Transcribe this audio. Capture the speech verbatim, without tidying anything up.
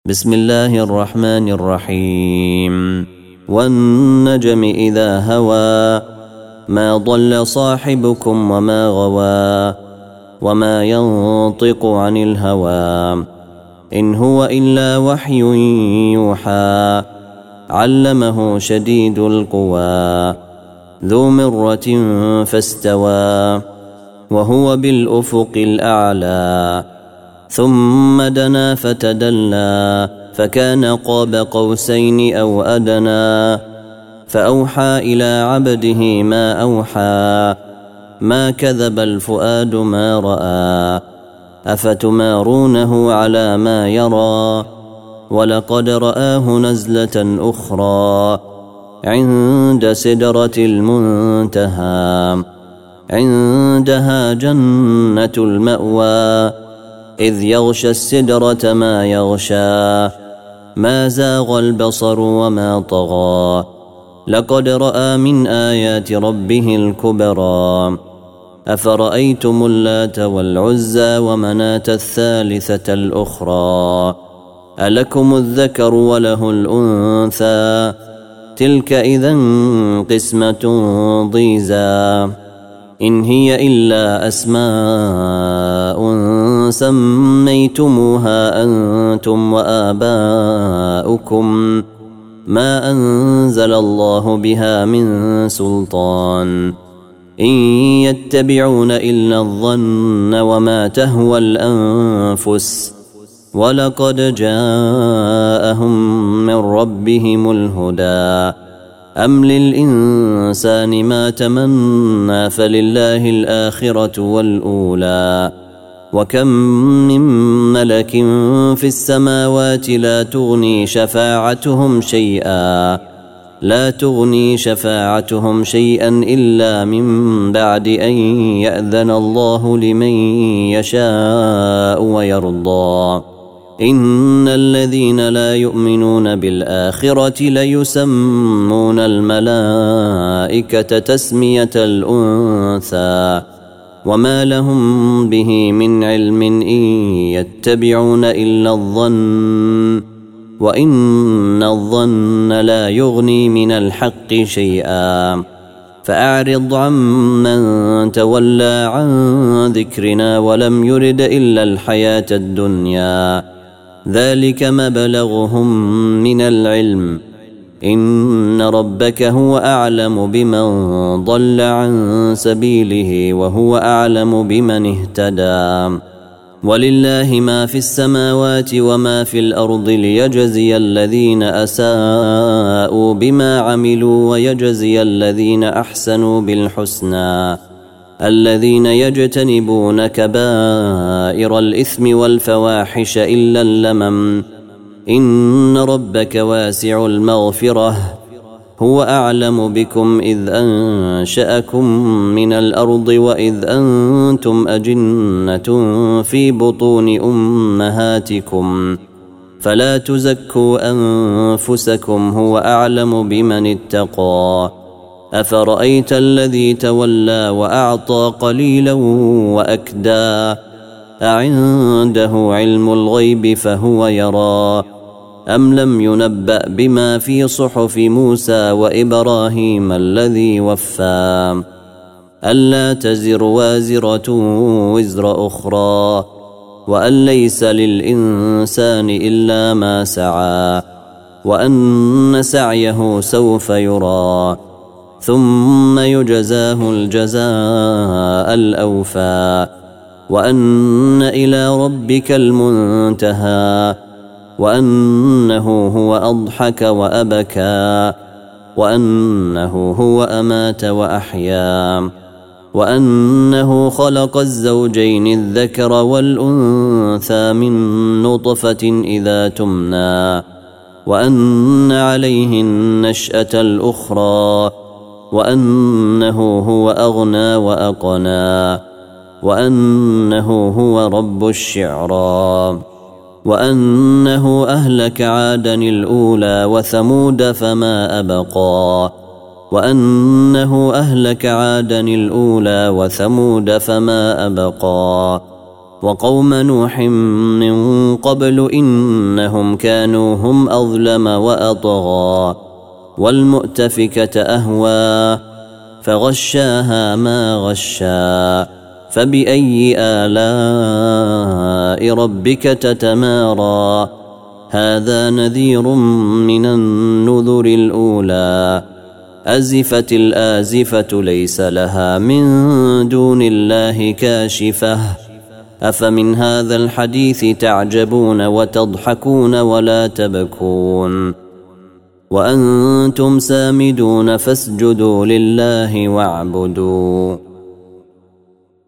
بسم الله الرحمن الرحيم والنجم إذا هوى ما ضل صاحبكم وما غوى وما ينطق عن الهوى إن هو إلا وحي يوحى علمه شديد القوى ذو مرة فاستوى وهو بالأفق الأعلى ثم دنا فتدلى فكان قاب قوسين أو أدنى فأوحى إلى عبده ما أوحى ما كذب الفؤاد ما رأى أفتمارونه على ما يرى ولقد رآه نزلة أخرى عند سدرة المنتهى عندها جنة المأوى إذ يغشى السدرة ما يغشى ما زاغ البصر وما طغى لقد رأى من آيات ربه الكبرى أفرأيتم اللات والعزى ومناة الثالثة الأخرى ألكم الذكر وله الأنثى تلك إذا قسمة ضيزى إن هي إلا أسماء سميتموها أنتم وآباؤكم ما أنزل الله بها من سلطان إن يتبعون إلا الظن وما تهوى الأنفس ولقد جاءهم من ربهم الهدى أم للإنسان ما تمنى فلله الآخرة والأولى وكم من ملك في السماوات لا تغني شفاعتهم شيئا لا تغني شفاعتهم شيئا إلا من بعد أن يأذن الله لمن يشاء ويرضى إن الذين لا يؤمنون بالآخرة ليسمون الملائكة تسمية الأنثى وما لهم به من علم إن يتبعون إلا الظن وإن الظن لا يغني من الحق شيئا فأعرض عمن تولى عن ذكرنا ولم يرد إلا الحياة الدنيا ذلك مبلغهم من العلم إن ربك هو أعلم بمن ضل عن سبيله وهو أعلم بمن اهتدى ولله ما في السماوات وما في الأرض ليجزي الذين أساءوا بما عملوا ويجزي الذين أحسنوا بالحسنى الذين يجتنبون كبائر الإثم والفواحش إلا اللمم إن ربك واسع المغفرة هو أعلم بكم إذ أنشأكم من الأرض وإذ أنتم أجنة في بطون أمهاتكم فلا تزكوا أنفسكم هو أعلم بمن اتقى أفرأيت الذي تولى وأعطى قليلا وأكدى أعنده علم الغيب فهو يرى أم لم ينبأ بما في صحف موسى وإبراهيم الذي وفى ألا تزر وازرة وزر أخرى وأن ليس للإنسان إلا ما سعى وأن سعيه سوف يرى ثم يجزاه الجزاء الأوفى وأن إلى ربك المنتهى وأنه هو أضحك وأبكى وأنه هو أمات وأحيا وأنه خلق الزوجين الذكر والأنثى من نطفة إذا تمنى وأن عليه النشأة الأخرى وأنه هو أغنى وأقنى وأنه هو رب الشعرى وأنه أهلك عادا الأولى وثمود فما أبقى وأنه أهلك عادا الأولى وثمود فما أبقى وقوم نوح من قبل إنهم كانوا هم أظلم وأطغى والمؤتفكة أهوى فغشاها ما غشا فبأي آلاء ربك تتمارى هذا نذير من النذر الأولى أزفت الآزفة ليس لها من دون الله كاشفة أفمن هذا الحديث تعجبون وتضحكون ولا تبكون وأنتم سامدون فاسجدوا لله واعبدوا